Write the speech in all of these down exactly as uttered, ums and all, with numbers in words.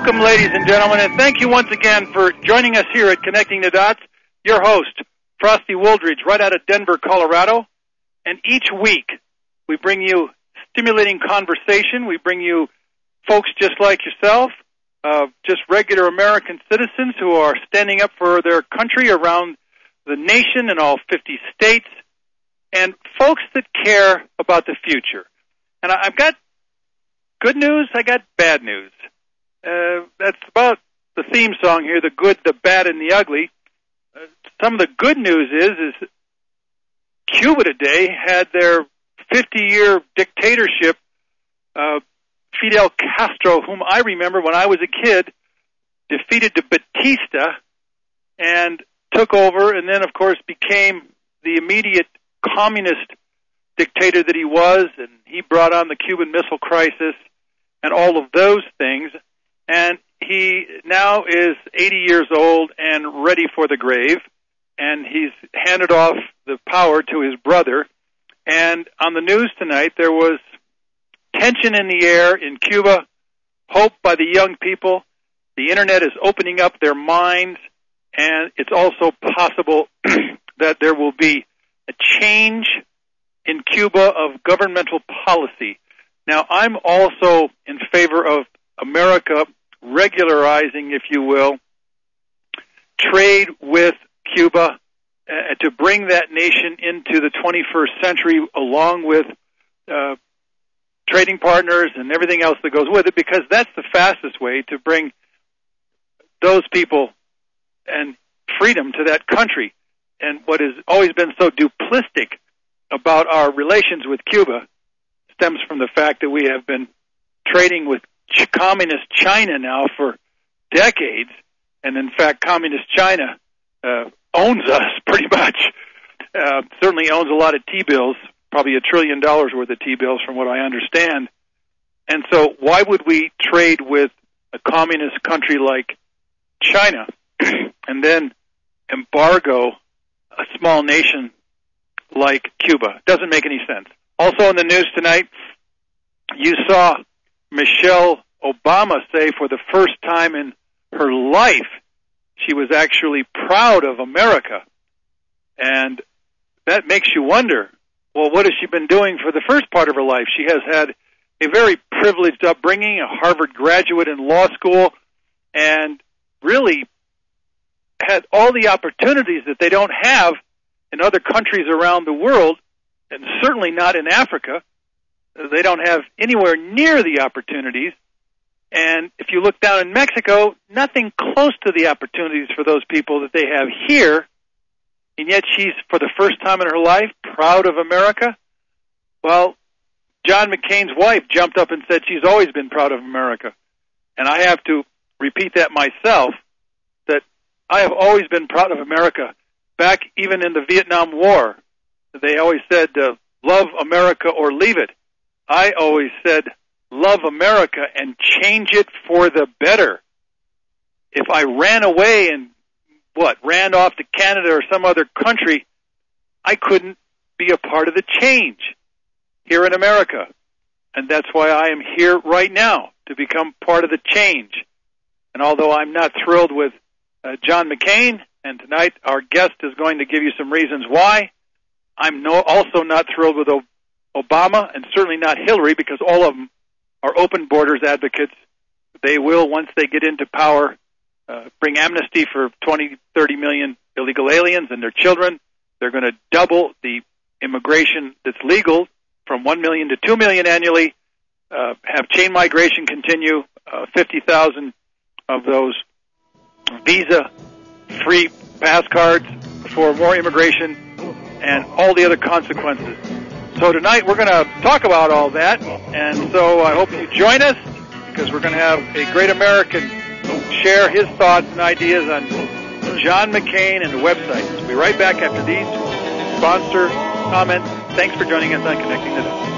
Welcome, ladies and gentlemen, and thank you once again for joining us here at Connecting the Dots. Your host, Frosty Wooldridge, right out of Denver, Colorado. And each week, we bring you stimulating conversation. We bring you folks just like yourself, uh, just regular American citizens who are standing up for their country around the nation in all fifty states, and folks that care about the future. And I've got good news, I got bad news. Uh, that's about the theme song here, the good, the bad, and the ugly. Uh, some of the good news is, is Cuba today had their fifty-year dictatorship. Uh, Fidel Castro, whom I remember when I was a kid, defeated to Batista and took over, and then, of course, became the immediate communist dictator that he was, and he brought on the Cuban Missile Crisis and all of those things. And he now is eighty years old and ready for the grave, and he's handed off the power to his brother. And on the news tonight, there was tension in the air in Cuba, hope by the young people. The Internet is opening up their minds, and it's also possible that there will be a change in Cuba of governmental policy. Now, I'm also in favor of America regularizing, if you will, trade with Cuba uh, to bring that nation into the twenty-first century along with uh, trading partners and everything else that goes with it, because that's the fastest way to bring those people and freedom to that country. And what has always been so duplistic about our relations with Cuba stems from the fact that we have been trading with communist China now for decades, and in fact, communist China uh, owns us pretty much. Uh, certainly owns a lot of T-bills, probably a trillion dollars worth of T-bills from what I understand. And so why would we trade with a communist country like China and then embargo a small nation like Cuba? Doesn't make any sense. Also in the news tonight, you saw Michelle Obama say for the first time in her life she was actually proud of America. And that makes you wonder, well, what has she been doing for the first part of her life? She has had a very privileged upbringing, a Harvard graduate in law school, and really had all the opportunities that they don't have in other countries around the world, and certainly not in Africa. They don't have anywhere near the opportunities. And if you look down in Mexico, nothing close to the opportunities for those people that they have here. And yet she's, for the first time in her life, proud of America. Well, John McCain's wife jumped up and said she's always been proud of America. And I have to repeat that myself, that I have always been proud of America. Back even in the Vietnam War, they always said, uh, love America or leave it. I always said, love America and change it for the better. If I ran away and, what, ran off to Canada or some other country, I couldn't be a part of the change here in America. And that's why I am here right now, to become part of the change. And although I'm not thrilled with uh, John McCain, and tonight our guest is going to give you some reasons why, I'm no, also not thrilled with o- Obama, and certainly not Hillary, because all of them are open borders advocates. They will, once they get into power, uh, bring amnesty for twenty, thirty million illegal aliens and their children. They're going to double the immigration that's legal from one million to two million annually, uh, have chain migration continue, uh, fifty thousand of those visa-free pass cards for more immigration, and all the other consequences. So tonight we're going to talk about all that, and so I hope you join us, because we're going to have a great American share his thoughts and ideas on John McCain and the website. We'll be right back after these sponsor comments. Thanks for joining us on Connecting the Dots.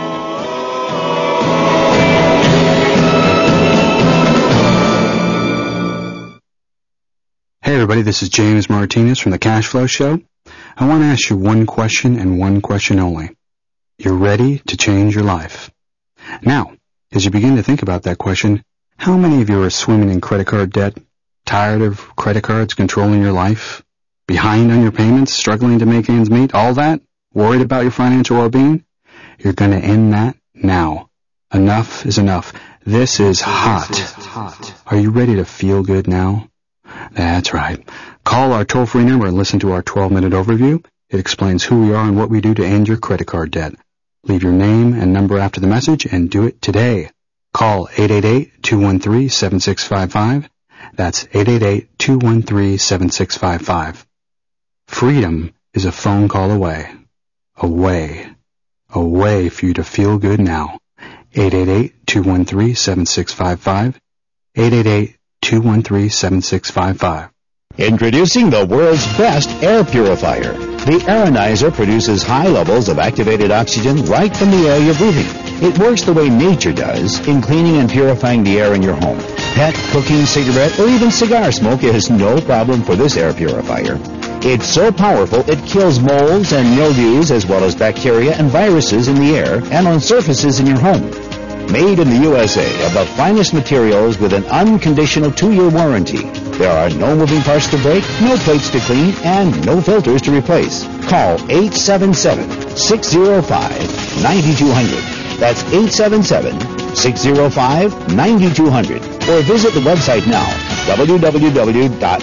Hey everybody, this is James Martinez from the Cash Flow Show. I want to ask you one question and one question only. You're ready to change your life. Now, as you begin to think about that question, How many of you are swimming in credit card debt? Tired of credit cards controlling your life? Behind on your payments? Struggling to make ends meet? All that? Worried about your financial well-being? You're going to end that now. Enough is enough. This is hot. This is hot. Are you ready to feel good now? That's right. Call our toll-free number and listen to our twelve-minute overview. It explains who we are and what we do to end your credit card debt. Leave your name and number after the message and do it today. Call eight eight eight, two one three, seven six five five. That's eight eight eight, two one three, seven six five five. Freedom is a phone call away. Away. Away for you to feel good now. eight eight eight, two one three, seven six five five. eight eight eight, two one three, seven six five five. Introducing the world's best air purifier. The Aeronizer produces high levels of activated oxygen right from the air you're breathing. It works the way nature does in cleaning and purifying the air in your home. Pet, cooking, cigarette, or even cigar smoke is no problem for this air purifier. It's so powerful it kills molds and mildews as well as bacteria and viruses in the air and on surfaces in your home. Made in the U S A of the finest materials with an unconditional two-year warranty. There are no moving parts to break, no plates to clean, and no filters to replace. Call eight seven seven, six zero five, nine two zero zero. That's eight seven seven, six zero five, nine two zero zero. Or visit the website now, w w w dot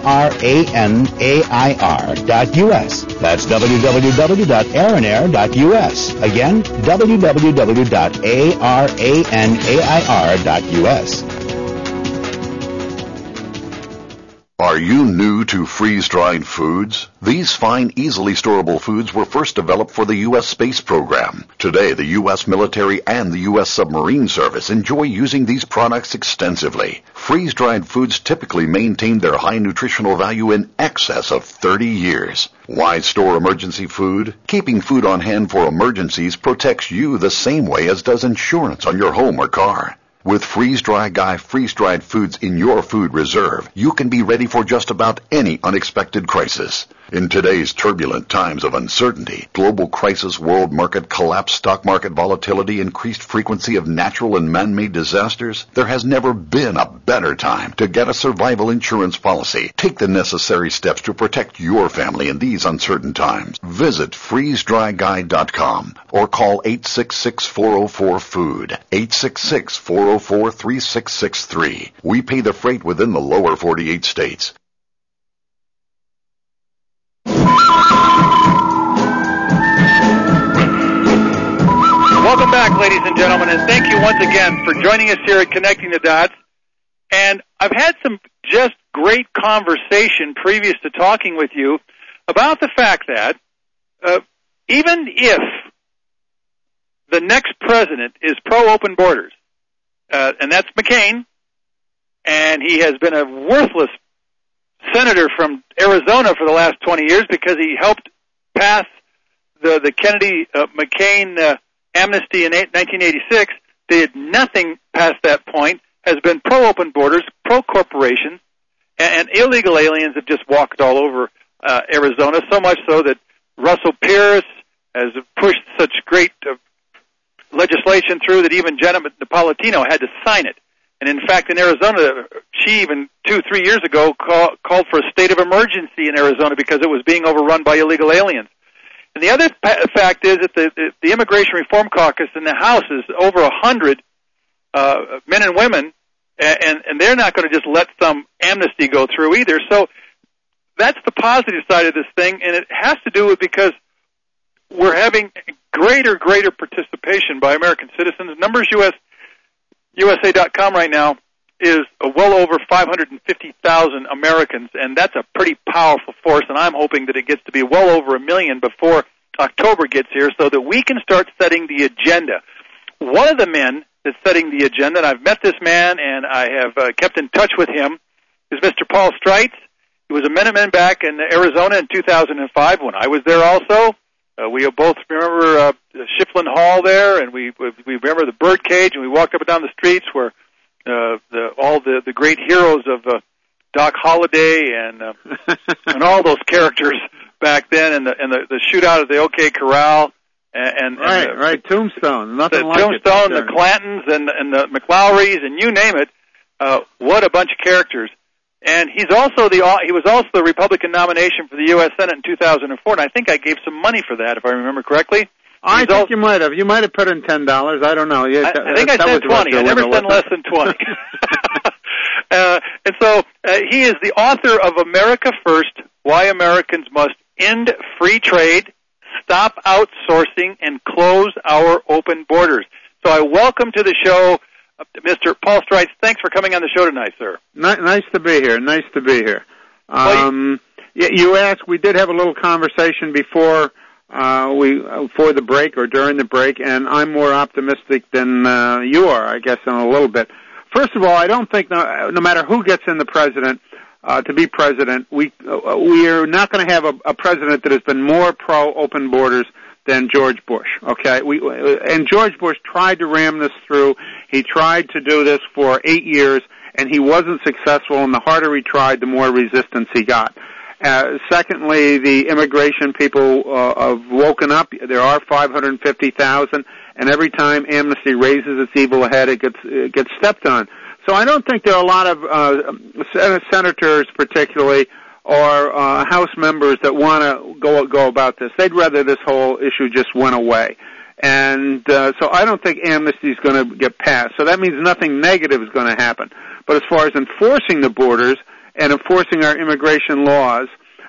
arenair dot u s. That's w w w dot arenair dot u s. Again, w w w dot arenair dot u s. Are you new to freeze-dried foods? These fine, easily storable foods were first developed for the U S space program. Today, the U S military and the U S submarine service enjoy using these products extensively. Freeze-dried foods typically maintain their high nutritional value in excess of thirty years. Why store emergency food? Keeping food on hand for emergencies protects you the same way as does insurance on your home or car. With Freeze-Dry Guy freeze-dried foods in your food reserve, you can be ready for just about any unexpected crisis. In today's turbulent times of uncertainty, global crisis, world market collapse, stock market volatility, increased frequency of natural and man-made disasters, there has never been a better time to get a survival insurance policy. Take the necessary steps to protect your family in these uncertain times. Visit freeze dry guy dot com or call eight six six, four oh four, food, eight six six, four oh four, three six six three. We pay the freight within the lower forty-eight states. Welcome back, ladies and gentlemen, and thank you once again for joining us here at Connecting the Dots. And I've had some just great conversation previous to talking with you about the fact that uh, even if the next president is pro-open borders, uh, and that's McCain, and he has been a worthless senator from Arizona for the last twenty years because he helped pass the, the Kennedy-McCain uh, uh, amnesty in nineteen eighty-six, did nothing past that point, has been pro-open borders, pro-corporation, and, and illegal aliens have just walked all over uh, Arizona, so much so that Russell Pierce has pushed such great uh, legislation through that even Jenna Napolitano had to sign it. And in fact, in Arizona, she even two, three years ago call, called for a state of emergency in Arizona because it was being overrun by illegal aliens. And the other pa- fact is that the, the, the Immigration Reform Caucus in the House is over a hundred uh, men and women, and, and they're not going to just let some amnesty go through either. So that's the positive side of this thing, and it has to do with because we're having greater, greater participation by American citizens. Numbers U S U S A dot com right now is well over five hundred fifty thousand Americans, and that's a pretty powerful force, and I'm hoping that it gets to be well over a million before October gets here so that we can start setting the agenda. One of the men that's setting the agenda, and I've met this man and I have uh, kept in touch with him, is Mister Paul Streitz. He was a Minuteman back in Arizona in two thousand five when I was there also. Uh, we both remember uh, Shiflin Hall there, and we we remember the birdcage, and we walked up and down the streets where Uh, the, all the, the great heroes of uh, Doc Holliday and uh, and all those characters back then, and the and the, the shootout at the OK Corral, and, and right, and the, right, Tombstone, nothing the like Tombstone, it. the Clantons, and and the McLaurys, and you name it. Uh, what a bunch of characters. And he's also the he was also the Republican nomination for the U S Senate in two thousand four, and I think I gave some money for that, if I remember correctly. I he's think also, you might have. You might have put in ten dollars. I don't know. Yeah, I, I think I said twenty. I never said less than twenty. uh, and so uh, he is the author of America First: Why Americans Must End Free Trade, Stop Outsourcing, and Close Our Open Borders. So I welcome to the show uh, Mister Paul Streitz. Thanks for coming on the show tonight, sir. Nice to be here. Nice to be here. Um, well, you, you asked. We did have a little conversation before uh, we uh, for the break or during the break, and I'm more optimistic than uh, you are, I guess, in a little bit. First of all, I don't think no, no matter who gets in the president uh, to be president, we uh, we are not going to have a, a president that has been more pro open borders than George Bush. Okay, we and George Bush tried to ram this through. He tried to do this for eight years, and he wasn't successful. And the harder he tried, the more resistance he got. Uh, secondly, the immigration people uh, have woken up. There are five hundred fifty thousand, and every time Amnesty raises its evil head, it gets it gets stepped on. So I don't think there are a lot of uh, senators, particularly, or uh, House members that want to go go about this. They'd rather this whole issue just went away. And uh, so I don't think amnesty is going to get passed. So that means nothing negative is going to happen. But as far as enforcing the borders and enforcing our immigration laws,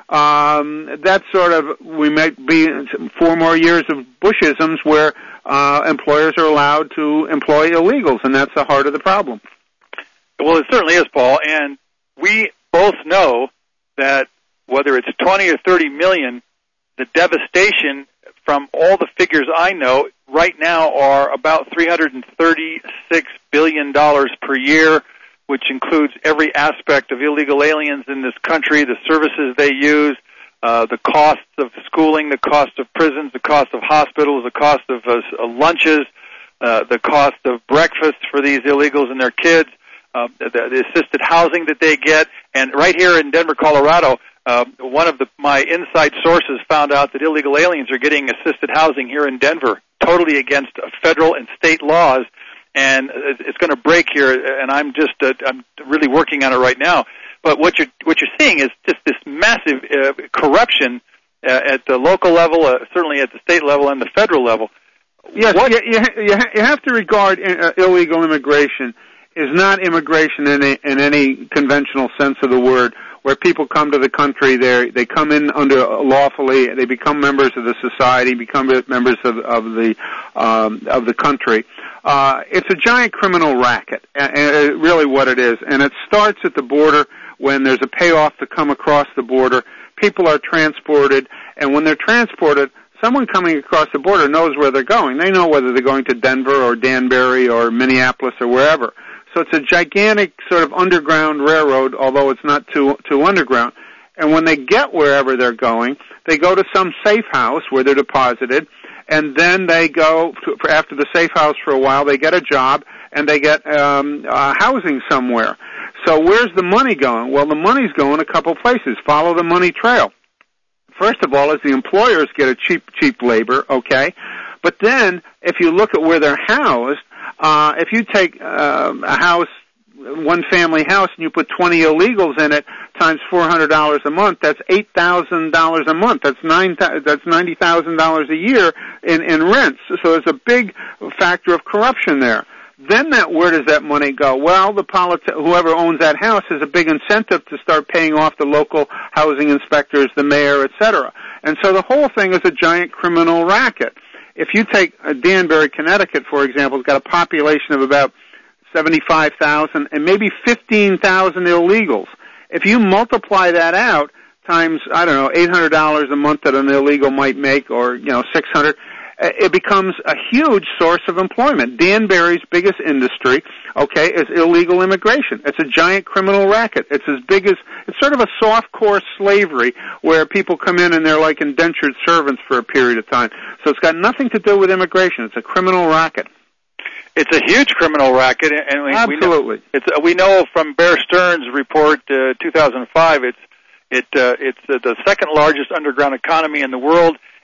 um, that's sort of, we might be four more years of Bushisms where uh, employers are allowed to employ illegals, and that's the heart of the problem. Well, it certainly is, Paul. And we both know that whether it's twenty or thirty million, the devastation from all the figures I know right now are about three hundred thirty-six billion dollars per year, which includes every aspect of illegal aliens in this country, the services they use, uh, the costs of schooling, the cost of prisons, the cost of hospitals, the cost of uh, lunches, uh, the cost of breakfast for these illegals and their kids, uh, the, the assisted housing that they get. And right here in Denver, Colorado, Uh, one of the, my inside sources found out that illegal aliens are getting assisted housing here in Denver, totally against federal and state laws, and it's going to break here. And I'm just uh, I'm really working on it right now. But what you're what you're seeing is just this massive uh, corruption uh, at the local level, uh, certainly at the state level and the federal level. Yes, what? You, you, you have to regard uh, illegal immigration is not immigration in, a, in any conventional sense of the word, where people come to the country, they they come in under lawfully, they become members of the society, become members of, of the um, of the country. Uh, it's a giant criminal racket, and, and really what it is. And it starts at the border when there's a payoff to come across the border. People are transported, and when they're transported, someone coming across the border knows where they're going. They know whether they're going to Denver or Danbury or Minneapolis or wherever. So it's a gigantic sort of underground railroad, although it's not too too underground. And when they get wherever they're going, they go to some safe house where they're deposited, and then they go to, for after the safe house for a while. They get a job and they get um, uh, housing somewhere. So where's the money going? Well, the money's going a couple places. Follow the money trail. First of all, is the employers get a cheap cheap labor, okay? But then if you look at where they're housed. Uh, if you take uh, a house, one family house, and you put twenty illegals in it times four hundred dollars a month, that's eight thousand dollars a month. That's nine. That's ninety thousand dollars a year in in rents. So there's a big factor of corruption there. Then that where does that money go? Well, the politi- whoever owns that house has a big incentive to start paying off the local housing inspectors, the mayor, et cetera. And so the whole thing is a giant criminal racket. If you take Danbury, Connecticut, for example, it's got a population of about seventy-five thousand and maybe fifteen thousand illegals. If you multiply that out times, I don't know, eight hundred dollars a month that an illegal might make, or, you know, six hundred dollars, it becomes a huge source of employment. Danbury's biggest industry, okay, is illegal immigration. It's a giant criminal racket. It's as big as, it's sort of a soft-core slavery where people come in and they're like indentured servants for a period of time. So it's got nothing to do with immigration. It's a criminal racket. It's a huge criminal racket, and we, absolutely. We know, it's, we know from Bear Stearns' report, uh, two thousand five, it's it uh, it's uh, the second largest underground economy in the world.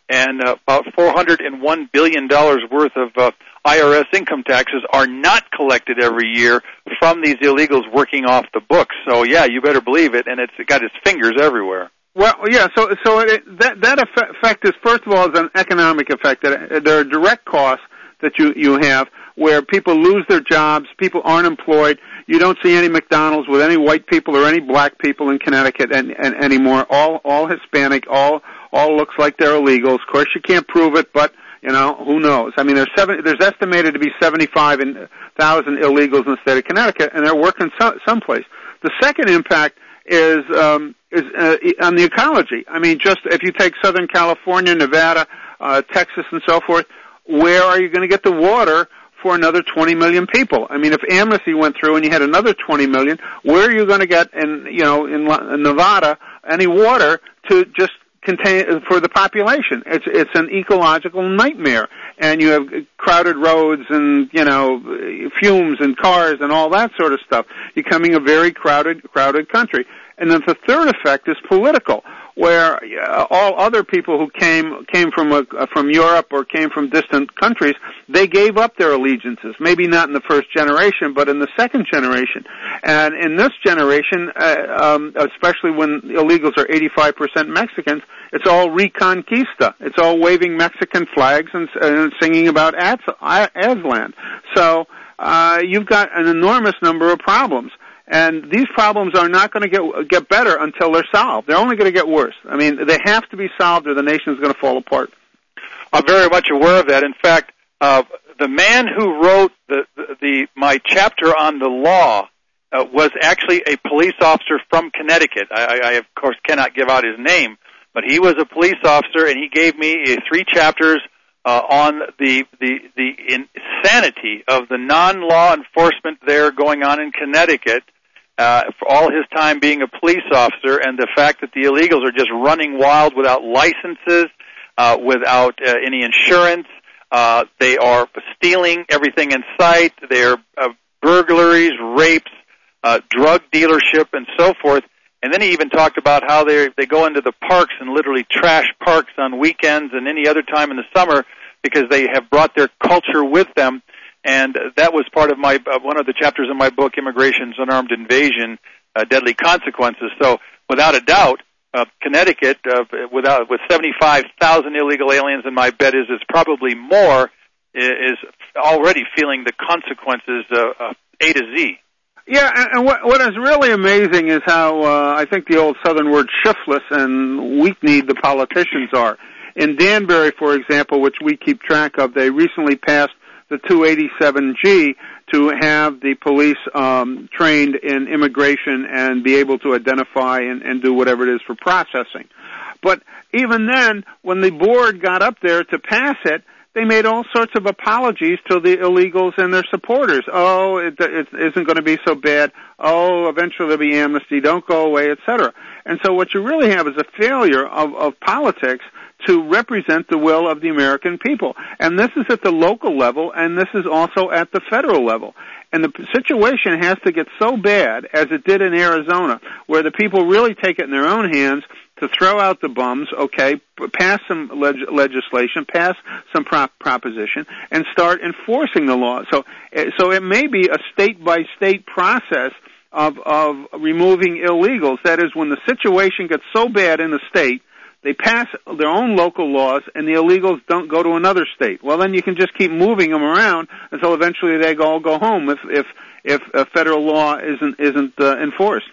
and uh, about four hundred one billion dollars worth of uh, I R S income taxes are not collected every year from these illegals working off the books. So, yeah, you better believe it, and it's got its fingers everywhere. Well, yeah, so so it, that that effect is, first of all, is an economic effect. There are direct costs that you, you have where people lose their jobs, people aren't employed. You don't see any McDonald's with any white people or any black people in Connecticut and, and anymore. All all Hispanic, all all looks like they're illegals. Of course, you can't prove it, but you know, who knows? I mean, there's seven, there's estimated to be seventy-five thousand illegals in the state of Connecticut, and they're working so, someplace. The second impact is um, is uh, on the ecology. I mean, just if you take Southern California, Nevada, uh, Texas, and so forth, where are you going to get the water for another twenty million people? I mean, if Amnesty went through and you had another twenty million, where are you going to get in, you know, in, in Nevada any water to just contain for the population? It's it's an ecological nightmare, and you have crowded roads and you know fumes and cars and all that sort of stuff, becoming a very crowded crowded country. And then the third effect is political, where uh, all other people who came came from a, uh, from Europe or came from distant countries, they gave up their allegiances. Maybe not in the first generation, but in the second generation. And in this generation, uh, um, especially when illegals are eighty-five percent Mexicans, it's all Reconquista. It's all waving Mexican flags and, and singing about Az- Aztlan. So uh, you've got an enormous number of problems. And these problems are not going to get get better until they're solved. They're only going to get worse. I mean, they have to be solved or the nation is going to fall apart. I'm very much aware of that. In fact, uh, the man who wrote the, the, the my chapter on the law uh, was actually a police officer from Connecticut. I, I, of course, cannot give out his name, but he was a police officer, and he gave me uh, three chapters uh, on the, the, the insanity of the non-law enforcement there going on in Connecticut. Uh, for all his time being a police officer, and the fact that the illegals are just running wild without licenses, uh, without uh, any insurance. Uh, they are stealing everything in sight. They're uh, burglaries, rapes, uh, drug dealership, and so forth. And then he even talked about how they they go into the parks and literally trash parks on weekends and any other time in the summer because they have brought their culture with them. And that was part of my uh, one of the chapters in my book, Immigration's Unarmed Invasion, uh, Deadly Consequences. So, without a doubt, uh, Connecticut, uh, without with seventy-five thousand illegal aliens, and my bet is it's probably more, is already feeling the consequences uh, uh, A to Z. Yeah, and, and what, what is really amazing is how uh, I think the old Southern word shiftless and weak-kneed the politicians are. In Danbury, for example, which we keep track of, they recently passed the two eighty-seven G to have the police um, trained in immigration and be able to identify and, and do whatever it is for processing. But even then, when the board got up there to pass it, they made all sorts of apologies to the illegals and their supporters. Oh, it, it isn't going to be so bad. Oh, eventually there'll be amnesty. Don't go away, et cetera. And so what you really have is a failure of, of politics to represent the will of the American people. And this is at the local level, and this is also at the federal level. And the situation has to get so bad, as it did in Arizona, where the people really take it in their own hands to throw out the bums, okay, pass some leg- legislation, pass some prop- proposition, and start enforcing the law. So, so it may be a state-by-state process of, of removing illegals. That is, when the situation gets so bad in the state, they pass their own local laws, and the illegals don't go to another state. Well, then you can just keep moving them around until eventually they all go home if if if a federal law isn't isn't uh, enforced.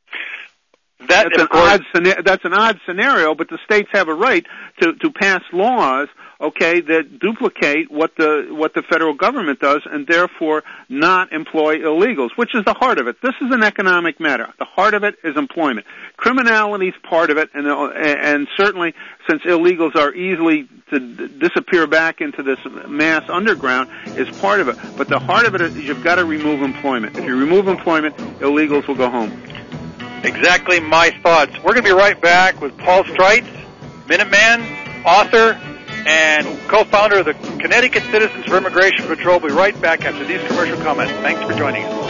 That, that's an odd that's an odd scenario, but the states have a right to to pass laws, okay, that duplicate what the what the federal government does, and therefore not employ illegals, which is the heart of it. This is an economic matter. The heart of it is employment. Criminality is part of it, and and certainly since illegals are easily to disappear back into this mass underground, is part of it. But the heart of it is you've got to remove employment. If you remove employment, illegals will go home. Exactly my thoughts. We're going to be right back with Paul Streitz, Minuteman, author, and co-founder of the Connecticut Citizens for Immigration Patrol. We'll be right back after these commercial comments. Thanks for joining us.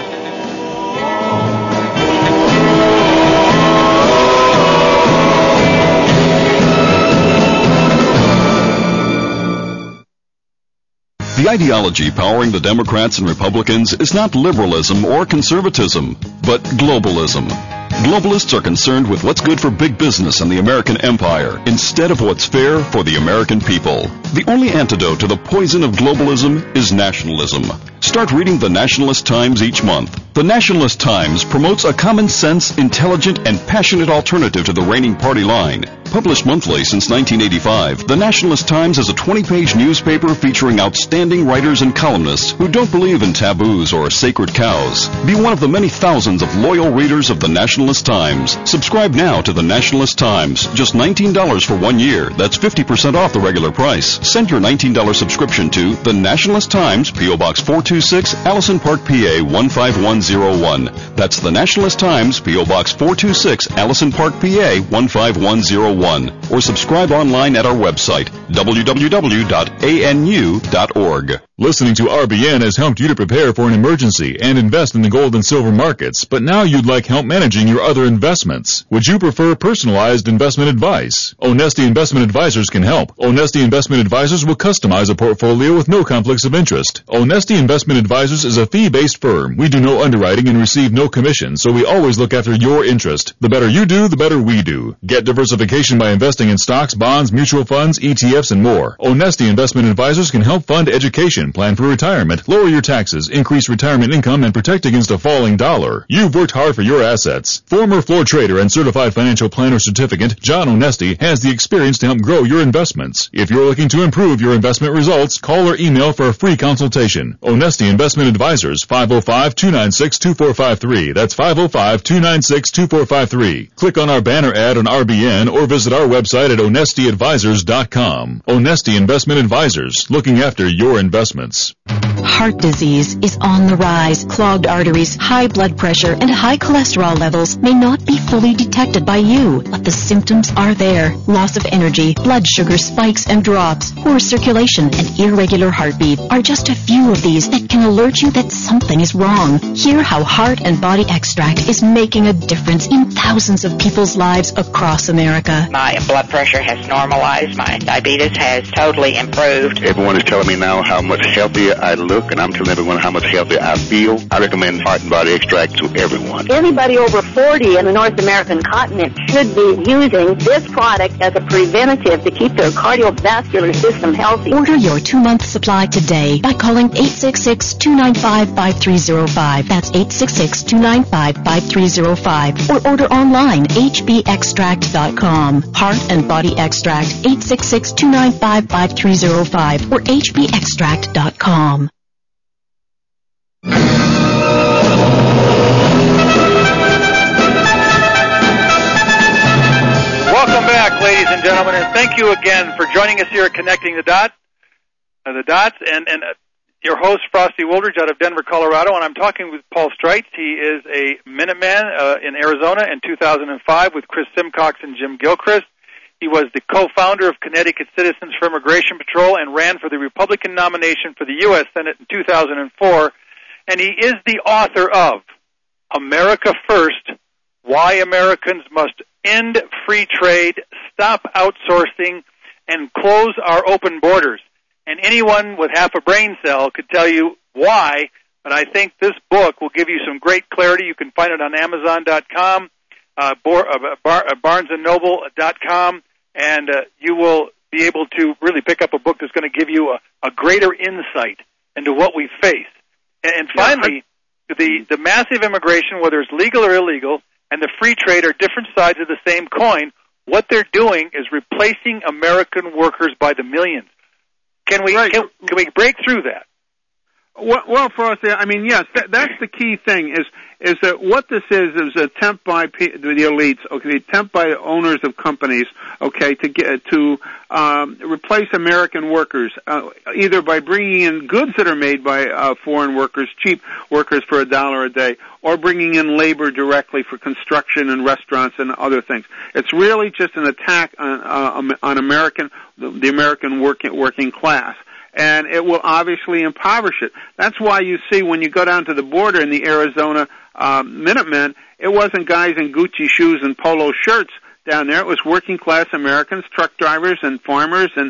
ideology powering the Democrats and Republicans is not liberalism or conservatism, but globalism. Globalists are concerned with what's good for big business and the American empire instead of what's fair for the American people. The only antidote to the poison of globalism is nationalism. Start reading the Nationalist Times each month. The Nationalist Times promotes a common sense, intelligent, and passionate alternative to the reigning party line. Published monthly since nineteen eighty-five, the Nationalist Times is a twenty-page newspaper featuring outstanding writers and columnists who don't believe in taboos or sacred cows. Be one of the many thousands of loyal readers of the Nationalist Times. Subscribe now to the Nationalist Times. Just nineteen dollars for one year. That's fifty percent off the regular price. Send your nineteen dollars subscription to the Nationalist Times, P O. Box four two six, Allison Park, P A one five one zero one. That's the Nationalist Times, P O. Box four two six, Allison Park, P A one five one zero one. Or subscribe online at our website, w w w dot a n u dot org. Listening to R B N has helped you to prepare for an emergency and invest in the gold and silver markets, but now you'd like help managing your other investments. Would you prefer personalized investment advice? Onesti Investment Advisors can help. Onesti Investment Advisors will customize a portfolio with no conflicts of interest. Onesti Investment Advisors is a fee-based firm. We do no underwriting and receive no commission, so we always look after your interest. The better you do, the better we do. Get diversification by investing in stocks, bonds, mutual funds, E T Fs, and more. Onesti Investment Advisors can help fund education, plan for retirement, lower your taxes, increase retirement income, and protect against a falling dollar. You've worked hard for your assets. Former floor trader and certified financial planner certificate, John Onesti, has the experience to help grow your investments. If you're looking to improve your investment results, call or email for a free consultation. Onesti Investment Advisors, five oh five, two nine six, two four five three. That's five oh five, two nine six, two four five three. Click on our banner ad on R B N or visit our website at onesti advisors dot com. Onesti Investment Advisors, looking after your investments. Heart disease is on the rise. Clogged arteries, high blood pressure, and high cholesterol levels may not be fully detected by you, but the symptoms are there. Loss of energy, blood sugar spikes and drops, poor circulation, and irregular heartbeat are just a few of these that can alert you that something is wrong. Hear how Heart and Body Extract is making a difference in thousands of people's lives across America. My blood pressure has normalized. My diabetes has totally improved. Everyone is telling me now how much healthier I look, and I'm telling everyone how much healthier I feel. I recommend Heart and Body Extract to everyone. Anybody over forty in the North American continent should be using this product as a preventative to keep their cardiovascular system healthy. Order your two-month supply today by calling eight six six, two nine five, five three zero five. That's eight six six, two nine five, five three zero five. Or order online, h b extract dot com. Heart and Body Extract, eight six six, two nine five, five three zero five or h b extract dot com. Welcome back, ladies and gentlemen, and thank you again for joining us here at Connecting the Dots, uh, the Dots, and, and uh, your host, Frosty Wooldridge, out of Denver, Colorado, and I'm talking with Paul Streitz. He is a Minuteman uh, in Arizona in two thousand five with Chris Simcox and Jim Gilchrist. He was the co-founder of Connecticut Citizens for Immigration Patrol and ran for the Republican nomination for the U S Senate in two thousand four, and he is the author of America First, Why Americans Must End Free Trade, Stop Outsourcing, and Close Our Open Borders. And anyone with half a brain cell could tell you why, but I think this book will give you some great clarity. You can find it on amazon dot com, uh, bar, uh, bar, uh, barnes and noble dot com, and uh, you will be able to really pick up a book that's going to give you a, a greater insight into what we face. And, and finally, yeah, I... the, the massive immigration, whether it's legal or illegal, and the free trade are different sides of the same coin. What they're doing is replacing American workers by the millions. Can we right. can, can we break through that? Well, well, for us, I mean, yes, that, that's the key thing. Is is that what this is is an attempt by P, the elites, okay, the attempt by owners of companies, okay, to get to um, replace American workers, uh, either by bringing in goods that are made by uh, foreign workers, cheap workers for a dollar a day, or bringing in labor directly for construction and restaurants and other things. It's really just an attack on uh, on American the American working working class. And it will obviously impoverish it. That's why you see when you go down to the border in the Arizona uh, Minutemen, it wasn't guys in Gucci shoes and polo shirts down there. It was working class Americans, truck drivers and farmers and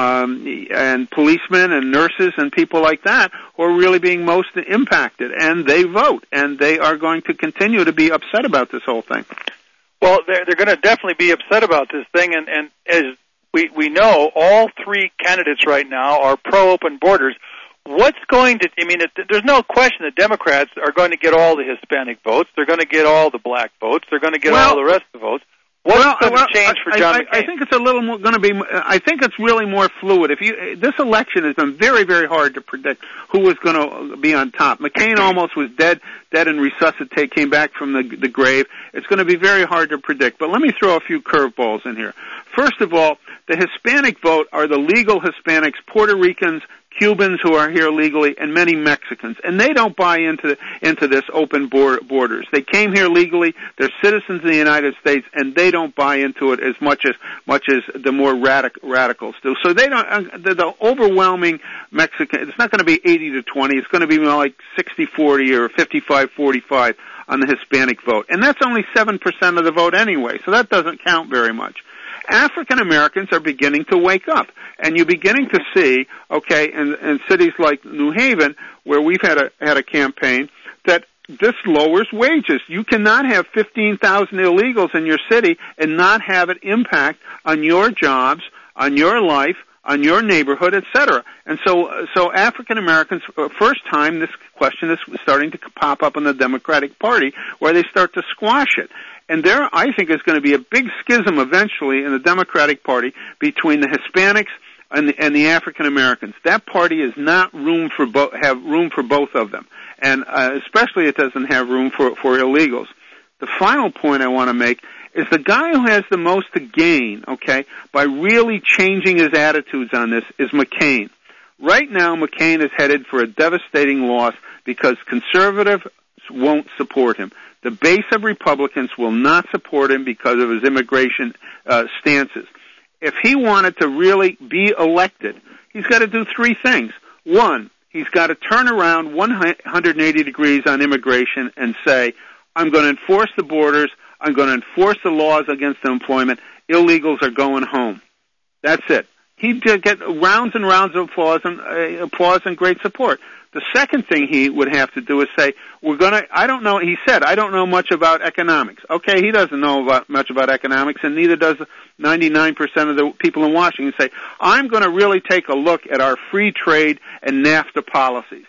um, and policemen and nurses and people like that who are really being most impacted. And they vote, and they are going to continue to be upset about this whole thing. Well, they're, they're going to definitely be upset about this thing, and, and as we, we know, all three candidates right now are pro-open borders. What's going to, I mean, it, there's no question the Democrats are going to get all the Hispanic votes. They're going to get all the black votes. They're going to get well, all the rest of the votes. What's well, going well, to change for John I, McCain? I think it's a little more going to be, I think it's really more fluid. If you, this election has been very, very hard to predict who was going to be on top. McCain almost was dead, dead and resuscitated, came back from the, the grave. It's going to be very hard to predict. But let me throw a few curveballs in here. First of all, the Hispanic vote are the legal Hispanics, Puerto Ricans, Cubans who are here legally, and many Mexicans, and they don't buy into into this open borders. They came here legally; they're citizens of the United States, and they don't buy into it as much as much as the more radic, radicals do. So they don't. The, the overwhelming Mexican. It's not going to be eighty to twenty. It's going to be more like sixty forty or fifty-five forty-five on the Hispanic vote, and that's only seven percent of the vote anyway. So that doesn't count very much. African Americans are beginning to wake up, and you're beginning to see, okay, in, in cities like New Haven, where we've had a had a campaign, that this lowers wages. You cannot have fifteen thousand illegals in your city and not have it impact on your jobs, on your life, on your neighborhood, et cetera. And so, so African Americans, uh, first time this question is starting to pop up in the Democratic Party, where they start to squash it. And there, I think, is going to be a big schism eventually in the Democratic Party between the Hispanics and the, and the African Americans. That party is not room for bo- have room for both of them, and uh, especially it doesn't have room for for illegals. The final point I want to make is the guy who has the most to gain, okay, by really changing his attitudes on this is McCain. Right now, McCain is headed for a devastating loss because conservatives won't support him. The base of Republicans will not support him because of his immigration uh, stances. If he wanted to really be elected, he's got to do three things. One, he's got to turn around one hundred eighty degrees on immigration and say, I'm going to enforce the borders, I'm going to enforce the laws against employment, illegals are going home. That's it. He'd get rounds and rounds of applause and, uh, applause and great support. The second thing he would have to do is say, we're going to, I don't know, he said, I don't know much about economics. Okay, he doesn't know about, much about economics, and neither does ninety-nine percent of the people in Washington. Say, I'm going to really take a look at our free trade and NAFTA policies.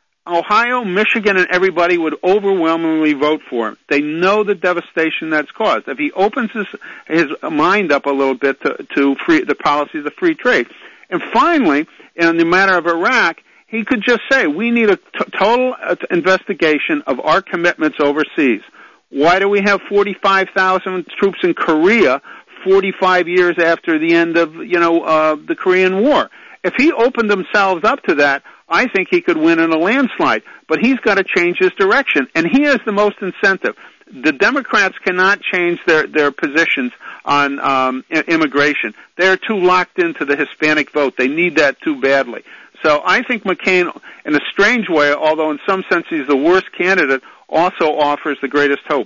Ohio, Michigan, and everybody would overwhelmingly vote for him. They know the devastation that's caused. If he opens his, his mind up a little bit to, to free, the policies of free trade. And finally, in the matter of Iraq, he could just say, we need a t- total uh, investigation of our commitments overseas. Why do we have forty-five thousand troops in Korea forty-five years after the end of, you know, uh, the Korean War? If he opened themselves up to that, I think he could win in a landslide. But he's got to change his direction, and he has the most incentive. The Democrats cannot change their, their positions on um, immigration. They're too locked into the Hispanic vote. They need that too badly. So I think McCain, in a strange way, although in some sense he's the worst candidate, also offers the greatest hope.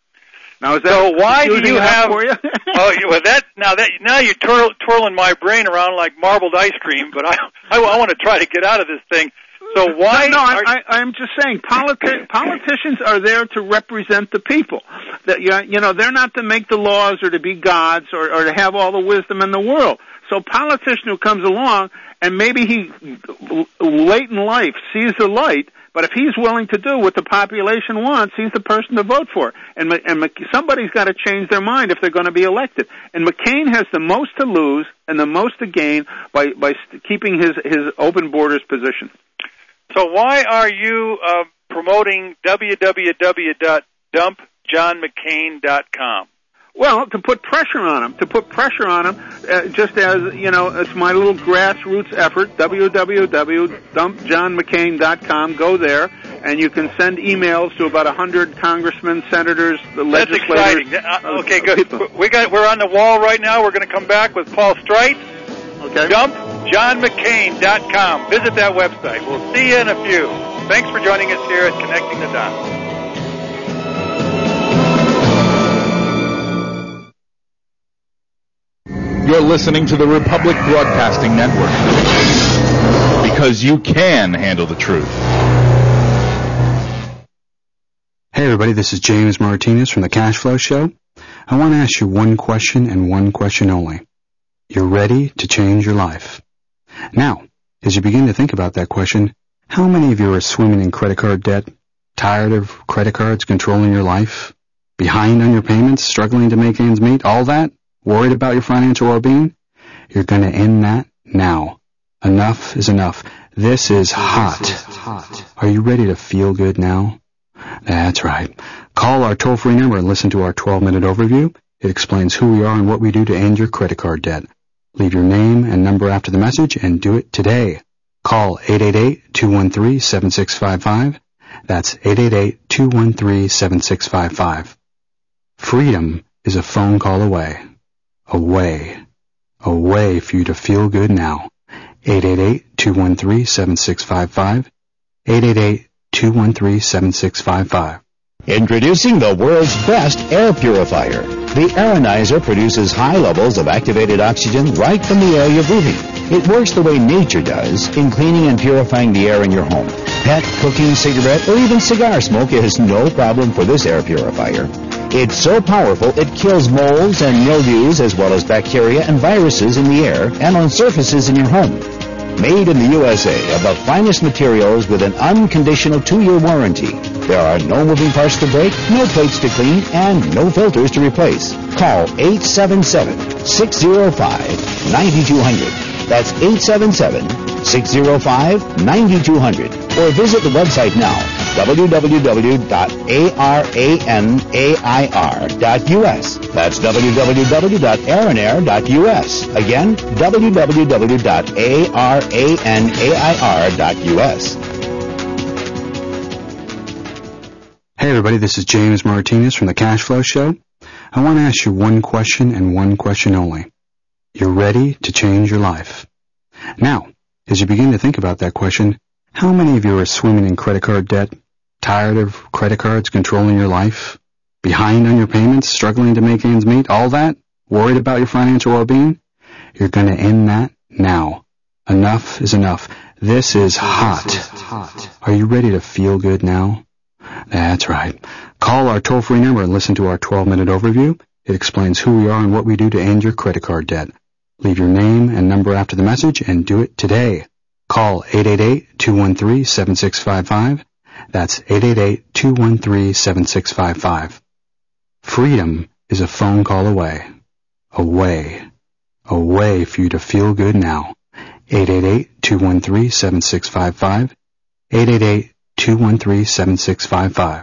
Now, is that so why do you have? For you? Oh, well, that now that now you're twirl, twirling my brain around like marbled ice cream. But I, I, I want to try to get out of this thing. So why? No, no are, I, I, I'm just saying, politi- politicians are there to represent the people. That you know, they're not to make the laws or to be gods or, or to have all the wisdom in the world. So, a politician who comes along and maybe he, late in life, sees the light, but if he's willing to do what the population wants, he's the person to vote for. And, and somebody's got to change their mind if they're going to be elected. And McCain has the most to lose and the most to gain by, by keeping his, his open borders position. So why are you uh, promoting w w w dot dump john mccain dot com? Well, to put pressure on him, to put pressure on him, uh, just as, you know, it's my little grassroots effort, w w w dot dump john mccain dot com. Go there, and you can send emails to about one hundred congressmen, senators, the That's legislators. That's exciting. Uh, okay, good. We got, we're on the wall right now. We're going to come back with Paul Streit. Okay. dump john mccain dot com. Visit that website. We'll see you in a few. Thanks for joining us here at Connecting the Dots. listening to the Republic Broadcasting Network, because you can handle the truth. Hey everybody, this is James Martinez from the Cash Flow Show. I want to ask you one question and one question only. You're ready to change your life. Now, as you begin to think about that question, how many of you are swimming in credit card debt, tired of credit cards controlling your life, behind on your payments, struggling to make ends meet, all that, worried about your financial well-being? You're going to end that now. Enough is enough. This is hot. Are you ready to feel good now? That's right. Call our toll-free number and listen to our twelve-minute overview. It explains who we are and what we do to end your credit card debt. Leave your name and number after the message and do it today. Call eight eight eight, two one three, seven six five five. That's eight eight eight, two one three, seven six five five. Freedom is a phone call away. Away. Away for you to feel good now. eight eight eight, two one three, seven six five five. eight eight eight, two one three, seven six five five. Introducing the world's best air purifier. The Aeronizer produces high levels of activated oxygen right from the air you're breathing. It works the way nature does in cleaning and purifying the air in your home. Pet, cooking, cigarette, or even cigar smoke is no problem for this air purifier. It's so powerful it kills molds and mildews as well as bacteria and viruses in the air and on surfaces in your home. Made in the U S A of the finest materials with an unconditional two-year warranty. There are no moving parts to break, no plates to clean, and no filters to replace. Call eight seven seven, six zero five, nine two zero zero. That's eight seven seven, six zero five, nine two zero zero. Or visit the website now, w w w dot aranair dot u s. That's w w w dot aranair dot u s. Again, w w w dot aranair dot u s. Hey everybody, this is James Martinez from the Cash Flow Show. I want to ask you one question and one question only. You're ready to change your life. Now, as you begin to think about that question, how many of you are swimming in credit card debt, tired of credit cards controlling your life, behind on your payments, struggling to make ends meet, all that, worried about your financial well-being? You're going to end that now. Enough is enough. This is hot. Are you ready to feel good now? That's right. Call our toll-free number and listen to our twelve-minute overview. It explains who we are and what we do to end your credit card debt. Leave your name and number after the message and do it today. Call eight eight eight, two one three, seven six five five. That's eight eight eight, two one three, seven six five five. Freedom is a phone call away. Away. Away for you to feel good now. eight eight eight, two one three, seven six five five. eight eight eight, two one three, seven six five five.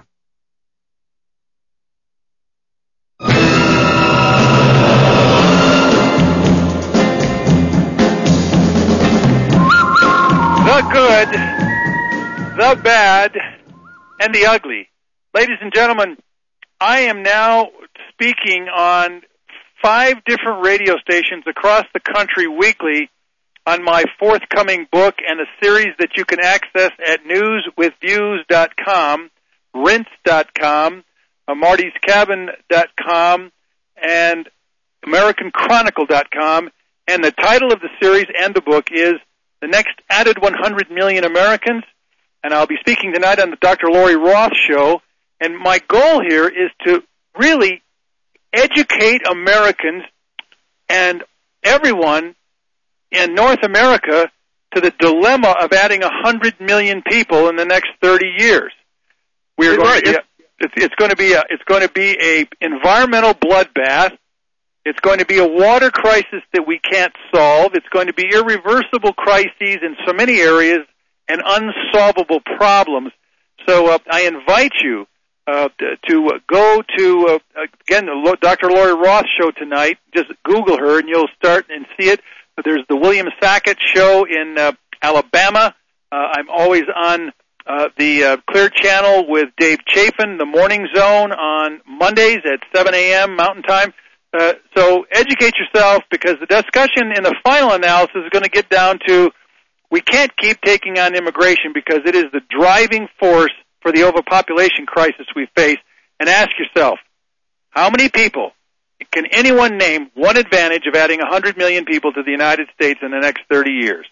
The good, the bad, and the ugly. Ladies and gentlemen, I am now speaking on five different radio stations across the country weekly on my forthcoming book and a series that you can access at news with views dot com, rinse dot com, martys cabin dot com, and american chronicle dot com. And the title of the series and the book is The Next Added one hundred million Americans. And I'll be speaking tonight on the Doctor Lori Roth Show. And my goal here is to really educate Americans and everyone in North America to the dilemma of adding one hundred million people in the next thirty years. We are going right. to be a, it's, it's going to be a, it's going to be a environmental bloodbath. It's going to be a water crisis that we can't solve. It's going to be irreversible crises in so many areas and unsolvable problems. So uh, I invite you uh, to go to, uh, again, the Doctor Lori Roth Show tonight. Just Google her and you'll start and see it. There's the William Sackett Show in uh, Alabama. Uh, I'm always on uh, the uh, Clear Channel with Dave Chafin, the Morning Zone on Mondays at seven a.m. Mountain Time. Uh, so educate yourself, because the discussion in the final analysis is going to get down to we can't keep taking on immigration because it is the driving force for the overpopulation crisis we face. And ask yourself, how many people can anyone name one advantage of adding one hundred million people to the United States in the next thirty years?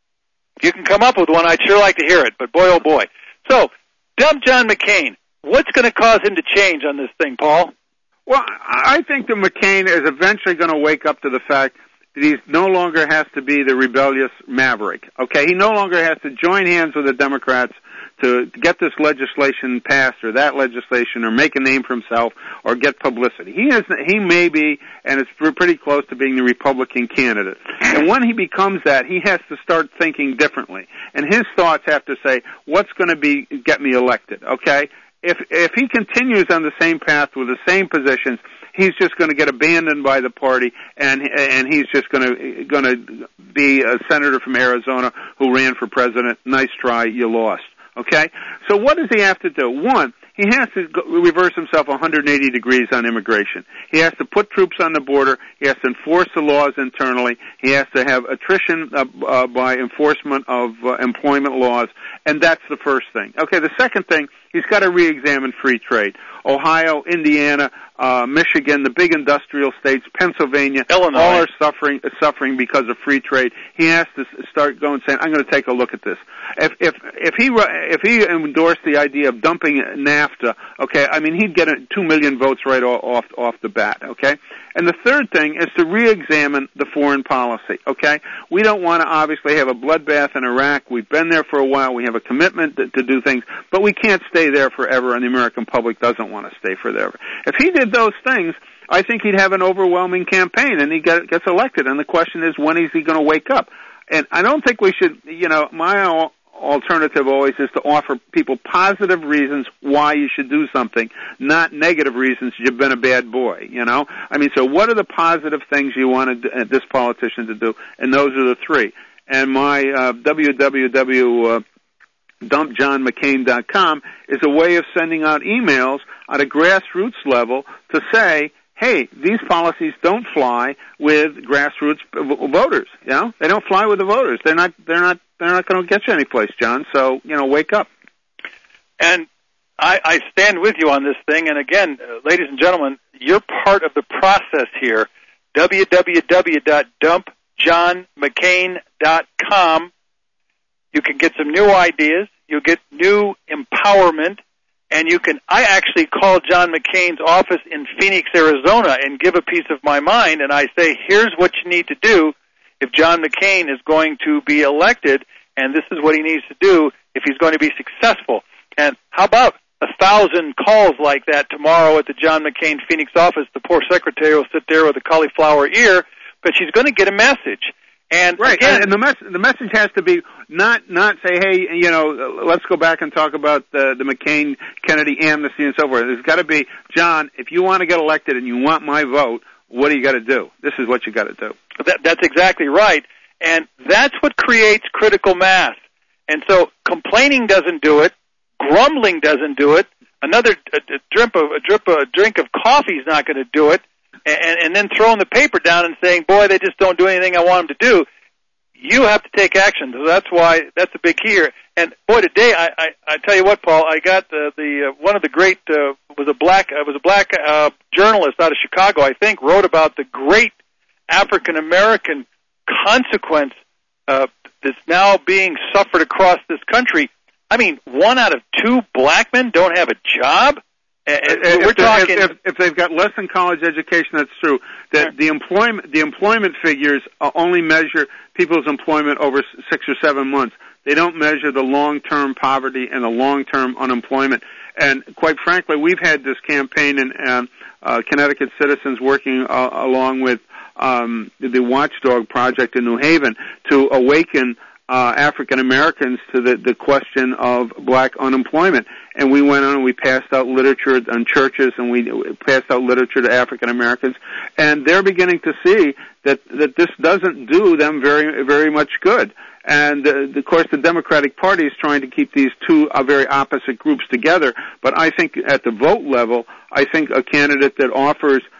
If you can come up with one, I'd sure like to hear it, but boy, oh boy. So, dump John McCain. What's going to cause him to change on this thing, Paul? Well, I think that McCain is eventually going to wake up to the fact that he no longer has to be the rebellious maverick, okay? He no longer has to join hands with the Democrats to get this legislation passed or that legislation or make a name for himself or get publicity. He is, he may be, and it's pretty close to being the Republican candidate. And when he becomes that, he has to start thinking differently. And his thoughts have to say, what's going to be get me elected, okay? If if he continues on the same path with the same positions, he's just going to get abandoned by the party, and and he's just going to going to be a senator from Arizona who ran for president. Nice try, you lost. Okay? So what does he have to do? One, he has to go, reverse himself one hundred eighty degrees on immigration. He has to put troops on the border. He has to enforce the laws internally. He has to have attrition uh, uh, by enforcement of uh, employment laws, and that's the first thing. Okay, the second thing, he's got to re-examine free trade. Ohio, Indiana, uh, Michigan, the big industrial states, Pennsylvania, Illinois, all are suffering suffering because of free trade. He has to start going saying, "I'm going to take a look at this." If if if he if he endorsed the idea of dumping NAFTA, okay, I mean he'd get a, two million votes right off off the bat. Okay, and the third thing is to re-examine the foreign policy. Okay, we don't want to obviously have a bloodbath in Iraq. We've been there for a while. We have a commitment to, to do things, but we can't stay there forever, and the American public doesn't want to stay forever. If he did those things, I think he'd have an overwhelming campaign, and he get, gets elected. And the question is, when is he going to wake up? And I don't think we should, you know, my alternative always is to offer people positive reasons why you should do something, not negative reasons you've been a bad boy, you know? I mean, so what are the positive things you wanted uh, this politician to do? And those are the three. And my uh, w w w dot dump john mccain dot com is a way of sending out emails at a grassroots level to say, hey, these policies don't fly with grassroots voters. You know, they don't fly with the voters. They're not. They're not. They're not going to get you anyplace, John. So you know, wake up. And I, I stand with you on this thing. And again, uh, ladies and gentlemen, you're part of the process here. w w w dot dump john mccain dot com. You can get some new ideas. You'll get new empowerment. And you can, I actually call John McCain's office in Phoenix, Arizona, and give a piece of my mind, and I say, here's what you need to do if John McCain is going to be elected, and this is what he needs to do if he's going to be successful. And how about a thousand calls like that tomorrow at the John McCain Phoenix office? The poor secretary will sit there with a cauliflower ear, but she's going to get a message. And right, again, and the, mes- the message has to be not not say, hey, you know, let's go back and talk about the, the McCain-Kennedy amnesty and so forth. There's got to be, John, if you want to get elected and you want my vote, what do you got to do? This is what you got to do. That, that's exactly right, and that's what creates critical mass. And so complaining doesn't do it, grumbling doesn't do it, another a, a drip of a drip of a drink of coffee is not going to do it. And, and then throwing the paper down and saying, boy, they just don't do anything I want them to do. You have to take action. So that's why, that's a big key here. And boy, today, I, I, I tell you what, Paul, I got the, the, uh, one of the great, uh, was a black, uh, was a black, uh, journalist out of Chicago, I think, wrote about the great African-American consequence, uh, that's now being suffered across this country. I mean, one out of two black men don't have a job. If, we're talking, if, if, if they've got less than college education, that's true. That the employment the employment figures only measure people's employment over six or seven months. They don't measure the long-term poverty and the long-term unemployment. And quite frankly, we've had this campaign in um, uh, Connecticut citizens working uh, along with um, the Watchdog Project in New Haven to awaken Uh, African Americans to the, the question of black unemployment. And we went on and we passed out literature on churches and we passed out literature to African Americans. And they're beginning to see that, that this doesn't do them very, very much good. And, uh, of course, the Democratic Party is trying to keep these two uh, very opposite groups together. But I think at the vote level, I think a candidate that offers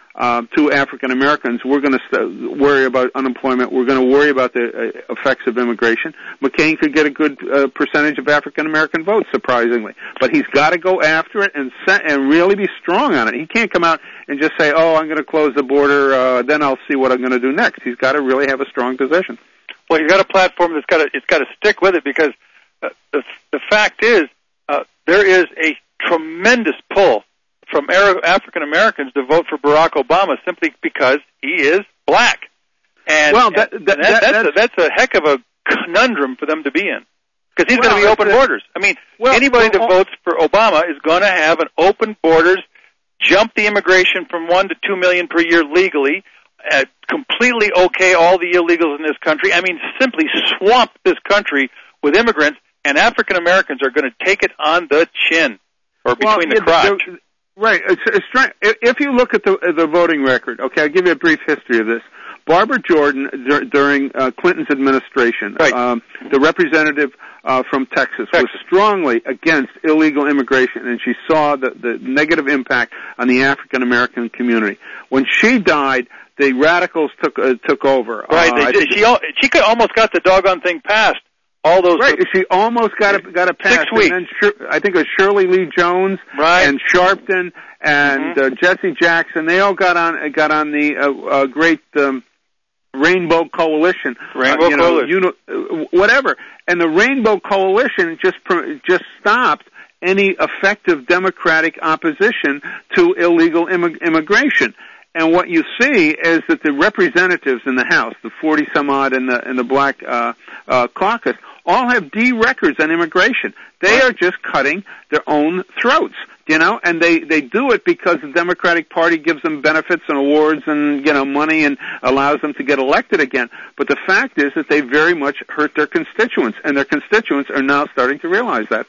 uh, to African Americans, we're going to st- worry about unemployment. We're going to worry about the uh, effects of immigration. McCain could get a good uh, percentage of African American votes, surprisingly, but he's got to go after it and set, and really be strong on it. He can't come out and just say, "Oh, I'm going to close the border, uh, then I'll see what I'm going to do next." He's got to really have a strong position. Well, he's got a platform that's got to it's got to stick with it, because uh, the the fact is uh, there is a tremendous pull from African Americans to vote for Barack Obama simply because he is black. And, well, that, that, and that, that, that's, that's, a, that's a heck of a conundrum for them to be in, because he's well, going to be open a, borders. I mean, well, anybody well, that votes for Obama is going to have an open borders, jump the immigration from one to two million per year legally, uh, completely okay all the illegals in this country. I mean, simply swamp this country with immigrants, and African Americans are going to take it on the chin, or between well, the crotch. Right. It's, it's try, if you look at the the voting record, okay, I'll give you a brief history of this. Barbara Jordan, dur- during uh, Clinton's administration, right. um, the representative uh, from Texas, Texas, was strongly against illegal immigration, and she saw the, the negative impact on the African American community. When she died, the radicals took uh, took over. Right. Uh, they, she she could almost got the doggone thing passed. All those right. She almost got it got it passed. Six weeks. And then I think it was Shirley Lee Jones right. and Sharpton and mm-hmm. uh, Jesse Jackson. They all got on got on the uh, uh, great um, Rainbow Coalition. Rainbow uh, you know, Coalition. You know, whatever. And the Rainbow Coalition just just stopped any effective Democratic opposition to illegal immig- immigration. And what you see is that the representatives in the House, the forty some odd in the in the Black uh, uh, Caucus, all have D records on immigration. They right. are just cutting their own throats, you know, and they they do it because the Democratic Party gives them benefits and awards and, you know, money and allows them to get elected again. But the fact is that they very much hurt their constituents, and their constituents are now starting to realize that.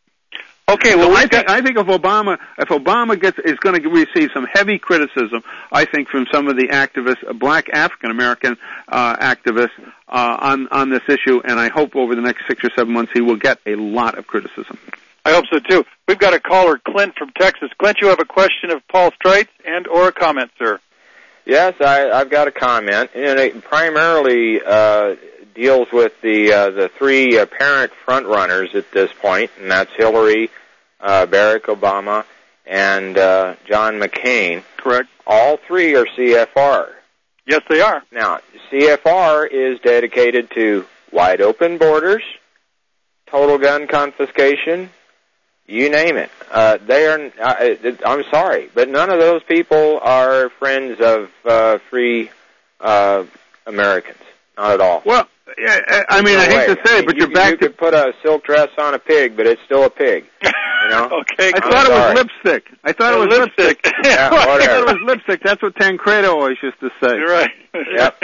Okay, well, so I think I think if Obama if Obama gets is going to receive some heavy criticism, I think from some of the activists, Black African American uh, activists uh, on on this issue, and I hope over the next six or seven months he will get a lot of criticism. I hope so too. We've got a caller, Clint from Texas. Clint, you have a question of Paul Streitz and or a comment, sir? Yes, I, I've got a comment, and it primarily uh, deals with the uh, the three apparent front runners at this point, and that's Hillary, uh, Barack Obama, and uh, John McCain. Correct. All three are C F R. Yes, they are. Now, C F R is dedicated to wide open borders, total gun confiscation, you name it. Uh, they are. Uh, I'm sorry, but none of those people are friends of uh, free uh, Americans. Not at all. Well, I, I mean, no I hate way. to say, I mean, but you, you're back you to. You could put a silk dress on a pig, but it's still a pig. You know. Okay. I thought I'm it was lipstick. I thought no, it was lipstick. lipstick. Yeah, I whatever. thought it was lipstick. That's what Tancredo always used to say. You're right. Yep.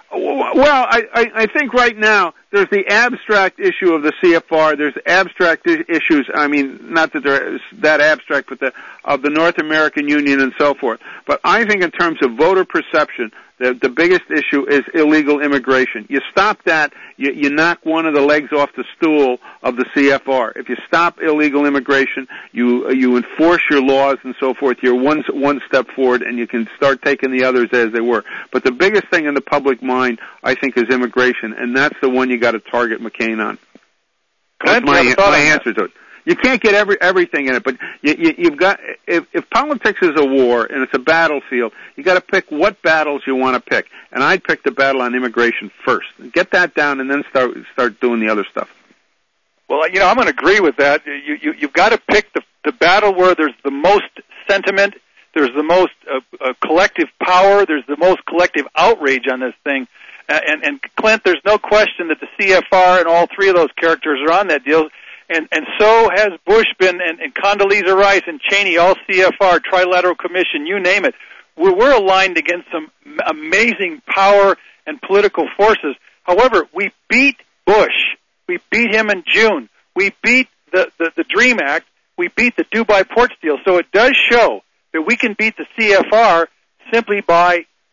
Well, I, I, I think right now there's the abstract issue of the C F R. There's abstract I- issues. I mean, not that they're that abstract, but the of the North American Union and so forth. But I think in terms of voter perception, the the biggest issue is illegal immigration. You stop that, you, you knock one of the legs off the stool of the C F R. If you stop illegal immigration, you you enforce your laws and so forth. You're one one step forward, and you can start taking the others as they were. But the biggest thing in the public mind, I think, is immigration, and that's the one you got to target McCain on. That's my, my answer to it. You can't get every everything in it, but you, you, you've got. If, if politics is a war and it's a battlefield, you got to pick what battles you want to pick. And I'd pick the battle on immigration first. Get that down, and then start start doing the other stuff. Well, you know, I'm going to agree with that. You, you you've got to pick the the battle where there's the most sentiment, there's the most uh, uh, collective power, there's the most collective outrage on this thing. Uh, and and Clint, there's no question that the C F R and all three of those characters are on that deal. And and so has Bush been, and, and Condoleezza Rice and Cheney, all C F R, Trilateral Commission, you name it. We're, we're aligned against some amazing power and political forces. However, we beat Bush. We beat him in June. We beat the, the, the DREAM Act. We beat the Dubai Ports deal. So it does show that we can beat the C F R simply by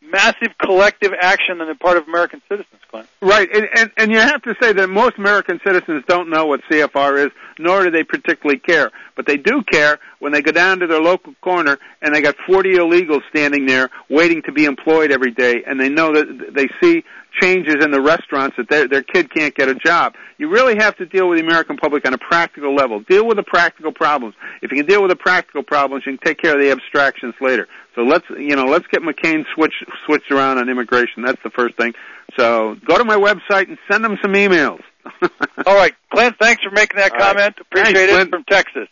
massive collective action on the part of American citizens, Glenn. Right, and, and, and you have to say that most American citizens don't know what C F R is, nor do they particularly care. But they do care when they go down to their local corner and they got forty illegals standing there waiting to be employed every day, and they know that they see changes in the restaurants that their, their kid can't get a job. You really have to deal with the American public on a practical level. Deal with the practical problems. If you can deal with the practical problems, you can take care of the abstractions later. So let's, you know, let's get McCain switched switched around on immigration. That's the first thing. So go to my website and send them some emails. All right, Clint, thanks for making that All comment. right. Appreciate Thanks, it Clint. from Texas.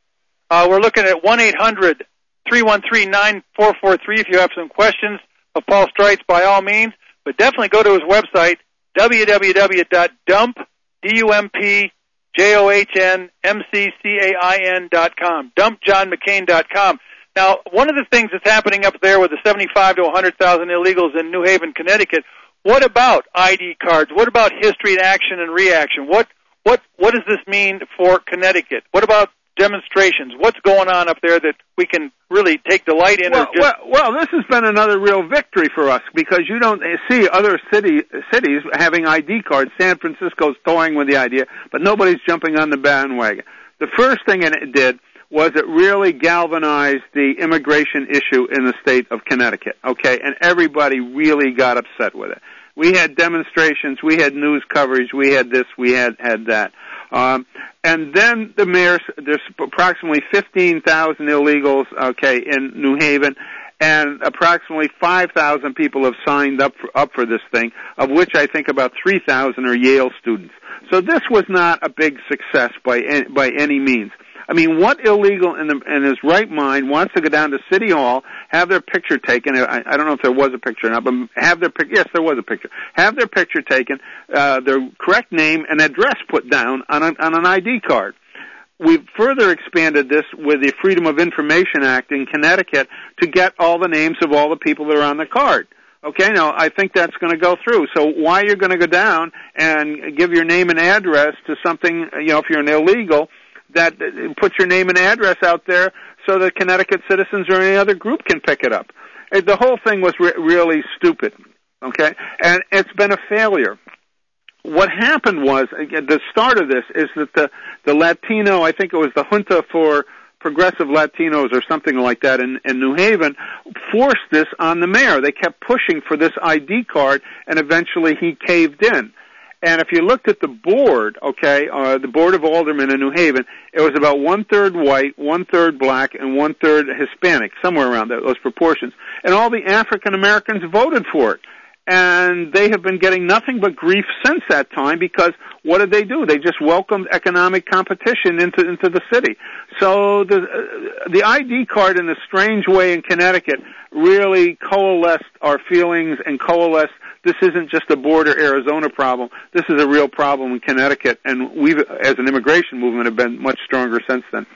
Uh, we're looking at one eight hundred three one three nine four four three if you have some questions of Paul Streitz, by all means. But definitely go to his website, w w w dot dump, D U M P, J O H N, M C C A I N dot com, dump john mccain dot com. Now, one of the things that's happening up there with the seventy-five to one hundred thousand illegals in New Haven, Connecticut, what about I D cards? What about history and action and reaction? What what what does this mean for Connecticut? What about demonstrations? What's going on up there that we can really take delight in? Well, or just... well, well, this has been another real victory for us because you don't see other city cities having I D cards. San Francisco's toying with the idea, but nobody's jumping on the bandwagon. The first thing it did was it really galvanized the immigration issue in the state of Connecticut, okay? And everybody really got upset with it. We had demonstrations, we had news coverage, we had this, we had, had that. Um, and then the mayor, there's approximately fifteen thousand illegals, okay, in New Haven, and approximately five thousand people have signed up for, up for this thing, of which I think about three thousand are Yale students. So this was not a big success by any, by any means. I mean, what illegal in, the, in his right mind wants to go down to City Hall, have their picture taken? I, I don't know if there was a picture or not, but have their pic- yes, there was a picture. Have their picture taken, uh, their correct name and address put down on, a, on an I D card. We've further expanded this with the Freedom of Information Act in Connecticut to get all the names of all the people that are on the card. Okay, now I think that's going to go through. So why you're going to go down and give your name and address to something, you know, if you're an illegal, that put your name and address out there so that Connecticut citizens or any other group can pick it up. The whole thing was re- really stupid, okay? And it's been a failure. What happened was, again, the start of this is that the, the Latino, I think it was the Junta for Progressive Latinos or something like that in, in New Haven, forced this on the mayor. They kept pushing for this I D card, and eventually he caved in. And if you looked at the board, okay, uh, the Board of Aldermen in New Haven, it was about one-third white, one-third black, and one-third Hispanic, somewhere around that, those proportions. And all the African Americans voted for it. And they have been getting nothing but grief since that time because what did they do? They just welcomed economic competition into into the city. So the uh, the I D card in a strange way in Connecticut really coalesced our feelings and coalesced. This isn't just a border Arizona problem. This is a real problem in Connecticut, and we've, as an immigration movement, have been much stronger since then.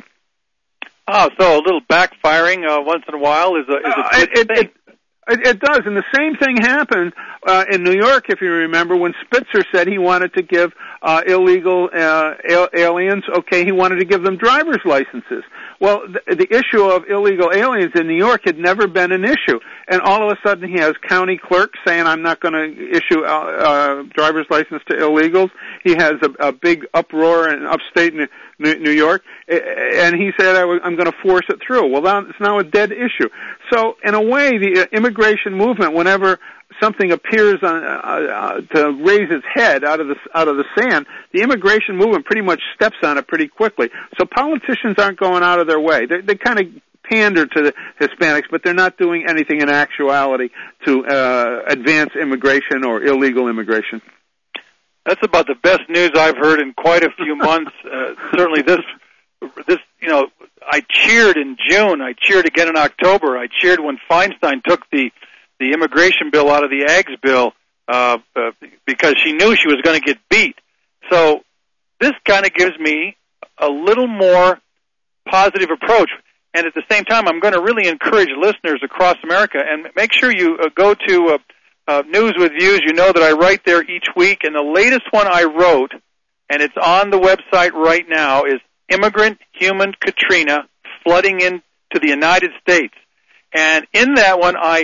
Oh, so a little backfiring uh, once in a while is a, is a good uh, it, thing. It, It, it does, and the same thing happened uh, in New York, if you remember, when Spitzer said he wanted to give uh, illegal uh, aliens, okay, he wanted to give them driver's licenses. Well, the, the issue of illegal aliens in New York had never been an issue, and all of a sudden he has county clerks saying, I'm not going to issue uh, uh, driver's license to illegals. He has a, a big uproar in upstate New, New York, and he said, I'm going to force it through. Well, now, it's now a dead issue. So, in a way, the uh, immigration movement, whenever something appears on, uh, uh, to raise its head out of the out of the sand, the immigration movement pretty much steps on it pretty quickly. So politicians aren't going out of their way. They, they kind of pander to the Hispanics, but they're not doing anything in actuality to uh, advance immigration or illegal immigration. That's about the best news I've heard in quite a few months. Uh, certainly this, this, you know, I cheered in June. I cheered again in October. I cheered when Feinstein took the, the immigration bill out of the Ags bill uh, uh, because she knew she was going to get beat. So this kind of gives me a little more positive approach. And at the same time, I'm going to really encourage listeners across America, and make sure you uh, go to uh, uh, News with Views. You know that I write there each week, and the latest one I wrote, and it's on the website right now, is Immigrant Human Katrina Flooding into the United States. And in that one, I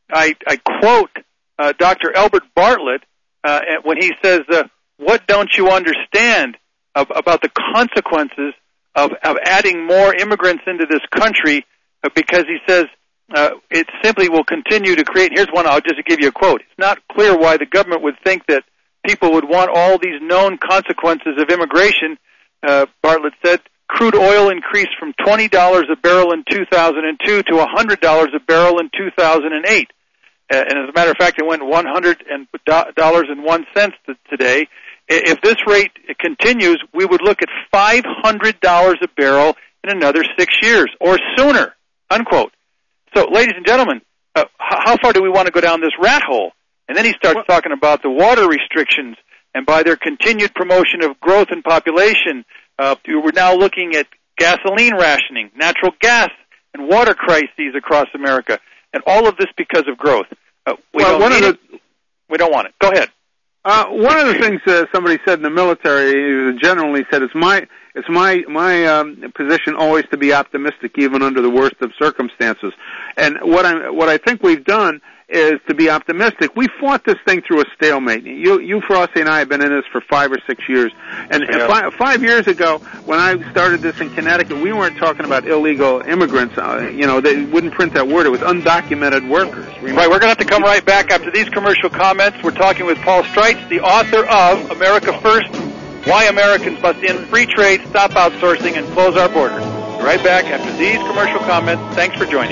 I, I quote uh, Doctor Albert Bartlett uh, when he says, uh, what don't you understand of, about the consequences of, of adding more immigrants into this country, uh, because he says uh, it simply will continue to create, here's one, I'll just give you a quote. It's not clear why the government would think that people would want all these known consequences of immigration. Uh, Bartlett said, crude oil increased from twenty dollars a barrel in two thousand two to one hundred dollars a barrel in two thousand eight. Uh, and as a matter of fact, it went one hundred dollars and one cent today. If this rate continues, we would look at five hundred dollars a barrel in another six years or sooner, unquote. So, ladies and gentlemen, uh, how far do we want to go down this rat hole? And then he starts talking about the water restrictions, and by their continued promotion of growth in population, uh, we're now looking at gasoline rationing, natural gas, and water crises across America, and all of this because of growth. Uh, we, well, don't one need of the, it. We don't want it. Go ahead. Uh, one of the things uh, somebody said in the military, generally said, it's my it's my my um, position always to be optimistic, even under the worst of circumstances. And what I what I think we've done is to be optimistic. We fought this thing through a stalemate. You, you, Frosty, and I have been in this for five or six years. And yeah. five, five years ago, when I started this in Connecticut, we weren't talking about illegal immigrants. Uh, you know, they wouldn't print that word. It was undocumented workers. Remember? Right, we're going to have to come right back after these commercial comments. We're talking with Paul Streitz, the author of America First, Why Americans Must End Free Trade, Stop Outsourcing, and Close Our Borders. Right back after these commercial comments. Thanks for joining.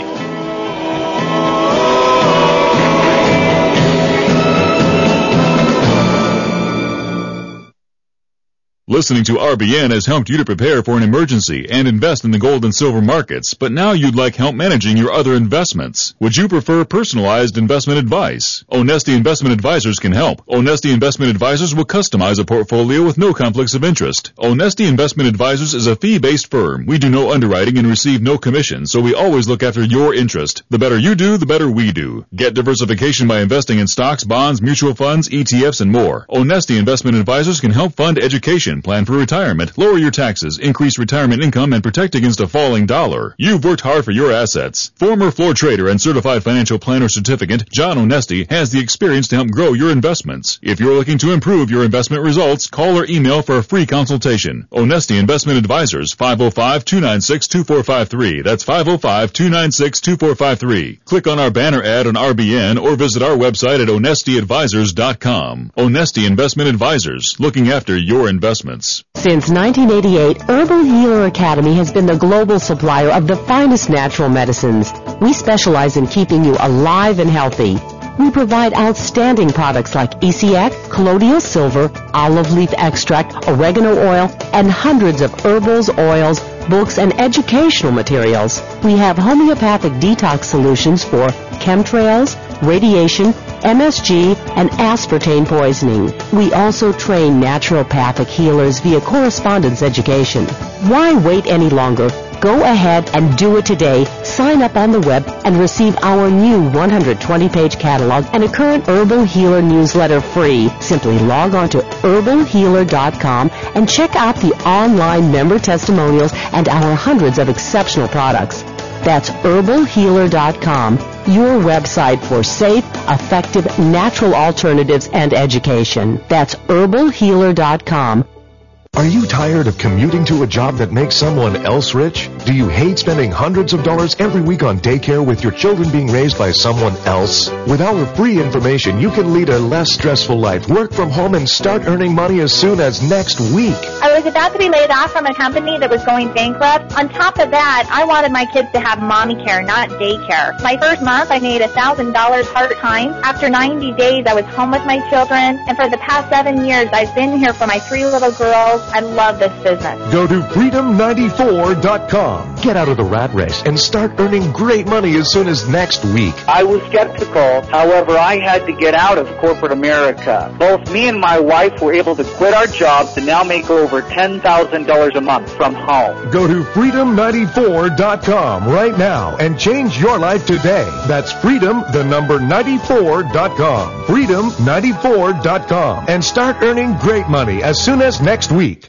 Listening to R B N has helped you to prepare for an emergency and invest in the gold and silver markets, but now you'd like help managing your other investments. Would you prefer personalized investment advice? Onesti Investment Advisors can help. Onesti Investment Advisors will customize a portfolio with no conflicts of interest. Onesti Investment Advisors is a fee-based firm. We do no underwriting and receive no commission, so we always look after your interest. The better you do, the better we do. Get diversification by investing in stocks, bonds, mutual funds, E T Fs, and more. Onesti Investment Advisors can help fund education, plan for retirement, lower your taxes, increase retirement income, and protect against a falling dollar. You've worked hard for your assets. Former floor trader and certified financial planner certificate, John Onesti, has the experience to help grow your investments. If you're looking to improve your investment results, call or email for a free consultation. Onesti Investment Advisors, five oh five, two nine six, two four five three. That's five oh five, two nine six, two four five three. Click on our banner ad on R B N or visit our website at onesti advisors dot com. Onesti Investment Advisors, looking after your investments. Since nineteen eighty-eight, Herbal Healer Academy has been the global supplier of the finest natural medicines. We specialize in keeping you alive and healthy. We provide outstanding products like E C X, colloidal silver, olive leaf extract, oregano oil, and hundreds of herbals, oils, books, and educational materials. We have homeopathic detox solutions for chemtrails, radiation, M S G, and aspartame poisoning. We also train naturopathic healers via correspondence education. Why wait any longer? Go ahead and do it today. Sign up on the web and receive our new one hundred twenty page catalog and a current Herbal Healer newsletter free. Simply log on to herbal healer dot com and check out the online member testimonials and our hundreds of exceptional products. That's herbal healer dot com, your website for safe, effective, natural alternatives and education. That's herbal healer dot com. Are you tired of commuting to a job that makes someone else rich? Do you hate spending hundreds of dollars every week on daycare with your children being raised by someone else? With our free information, you can lead a less stressful life, work from home, and start earning money as soon as next week. I was about to be laid off from a company that was going bankrupt. On top of that, I wanted my kids to have mommy care, not daycare. My first month, I made one thousand dollars part-time. After ninety days, I was home with my children. And for the past seven years, I've been here for my three little girls. I love this business. Go to freedom ninety-four dot com. Get out of the rat race and start earning great money as soon as next week. I was skeptical. However, I had to get out of corporate America. Both me and my wife were able to quit our jobs and now make over ten thousand dollars a month from home. Go to freedom ninety-four dot com right now and change your life today. That's freedom, the number ninety-four dot com. freedom ninety-four dot com. And start earning great money as soon as next week.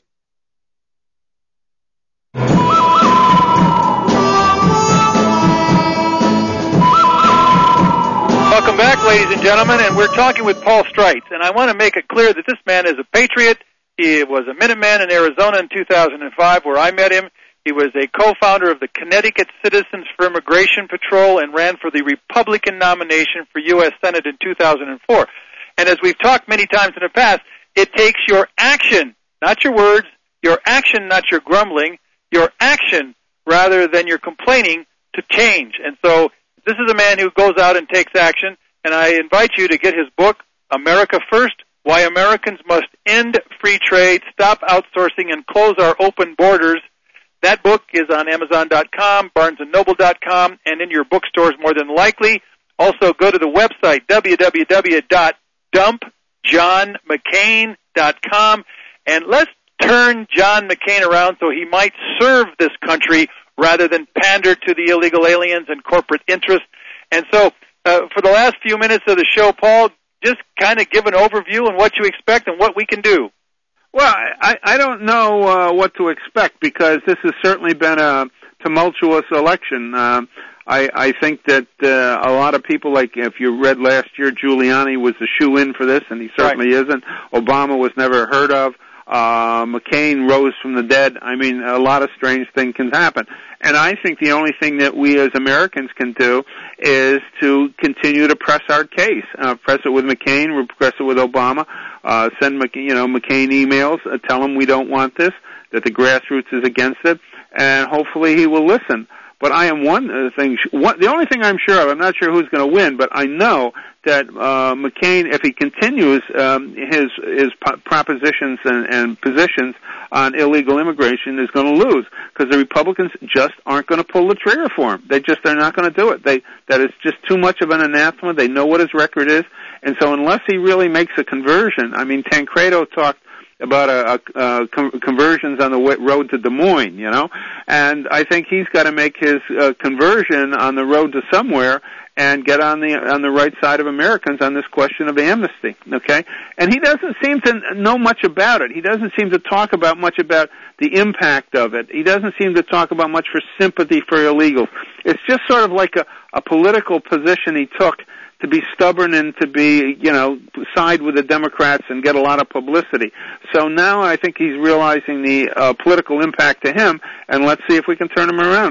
back, ladies and gentlemen, and we're talking with Paul Streitz, and I want to make it clear that this man is a patriot. He was a Minuteman in Arizona in two thousand five, where I met him. He was a co-founder of the Connecticut Citizens for Immigration Patrol and ran for the Republican nomination for U S Senate in two thousand four. And as we've talked many times in the past, it takes your action, not your words, your action, not your grumbling, your action rather than your complaining to change. And so this is a man who goes out and takes action, and I invite you to get his book, America First, Why Americans Must End Free Trade, Stop Outsourcing, and Close Our Open Borders. That book is on Amazon dot com, Barnes and Noble dot com, and in your bookstores more than likely. Also, go to the website, w w w dot dump john mccain dot com, and let's turn John McCain around so he might serve this country rather than pander to the illegal aliens and corporate interests. And so, uh, for the last few minutes of the show, Paul, just kind of give an overview on what you expect and what we can do. Well, I, I don't know uh, what to expect because this has certainly been a tumultuous election. Uh, I, I think that uh, a lot of people, like if you read last year, Giuliani was the shoe-in for this, and he certainly right. isn't. Obama was never heard of. Uh, McCain rose from the dead. I mean, a lot of strange things can happen. And I think the only thing that we as Americans can do is to continue to press our case. Uh, press it with McCain, press it with Obama, uh, send Mc, you know, McCain emails, uh, tell him we don't want this, that the grassroots is against it, and hopefully he will listen. But I am one uh, thing, one, the only thing I'm sure of, I'm not sure who's going to win, but I know that uh, McCain, if he continues um, his his propositions and, and positions on illegal immigration, is going to lose because the Republicans just aren't going to pull the trigger for him. They just are not going to do it. They that is just too much of an anathema. They know what his record is, and so unless he really makes a conversion, I mean, Tancredo talked about a, a, a com- conversions on the way, road to Des Moines, you know, and I think he's got to make his uh, conversion on the road to somewhere and get on the on the right side of Americans on this question of amnesty, okay? And he doesn't seem to know much about it. He doesn't seem to talk about much about the impact of it. He doesn't seem to talk about much for sympathy for illegals. It's just sort of like a, a political position he took to be stubborn and to be, you know, side with the Democrats and get a lot of publicity. So now I think he's realizing the uh, political impact to him, and let's see if we can turn him around.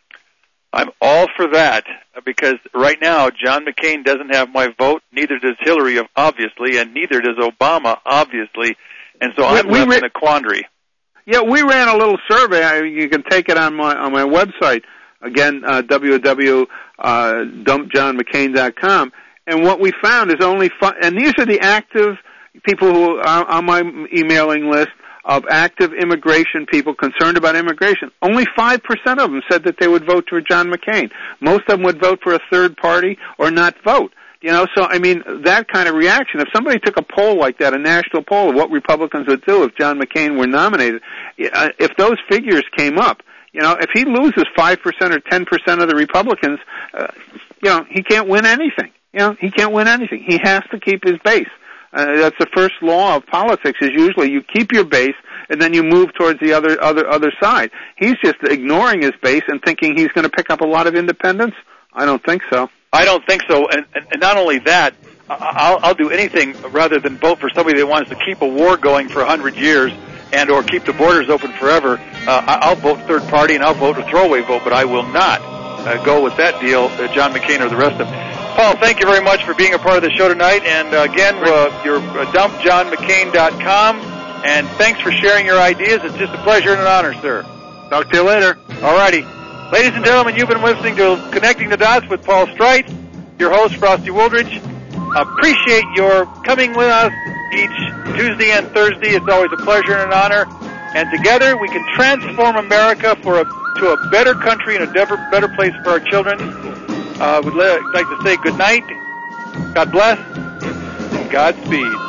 I'm all for that, because right now John McCain doesn't have my vote, neither does Hillary, obviously, and neither does Obama, obviously, and so I'm we, we left in a quandary. Yeah, we ran a little survey. I, you can take it on my on my website. Again, uh, w w w dot dump john mccain dot com. And what we found is only five, and these are the active people who are on my emailing list of active immigration people concerned about immigration. Only five percent of them said that they would vote for John McCain. Most of them would vote for a third party or not vote. You know, so, I mean, that kind of reaction, if somebody took a poll like that, a national poll of what Republicans would do if John McCain were nominated, if those figures came up, you know, if he loses five percent or ten percent of the Republicans, uh, you know, he can't win anything. You know, he can't win anything. He has to keep his base. Uh, that's the first law of politics is usually you keep your base and then you move towards the other other other side. He's just ignoring his base and thinking he's going to pick up a lot of independents. I don't think so. I don't think so. And, and, and not only that, I'll, I'll do anything rather than vote for somebody that wants to keep a war going for a hundred years and or keep the borders open forever. Uh, I'll vote third party and I'll vote a throwaway vote, but I will not uh, go with that deal, uh, John McCain or the rest of them. Paul, thank you very much for being a part of the show tonight. And uh, again, uh, you're uh, dump john mccain dot com. And thanks for sharing your ideas. It's just a pleasure and an honor, sir. Talk to you later. All righty. Ladies and gentlemen, you've been listening to Connecting the Dots with Paul Streitz, your host, Frosty Wooldridge. Appreciate your coming with us each Tuesday and Thursday. It's always a pleasure and an honor. And together we can transform America for a, to a better country and a better, better place for our children. I uh, would like to say good night, God bless, and Godspeed.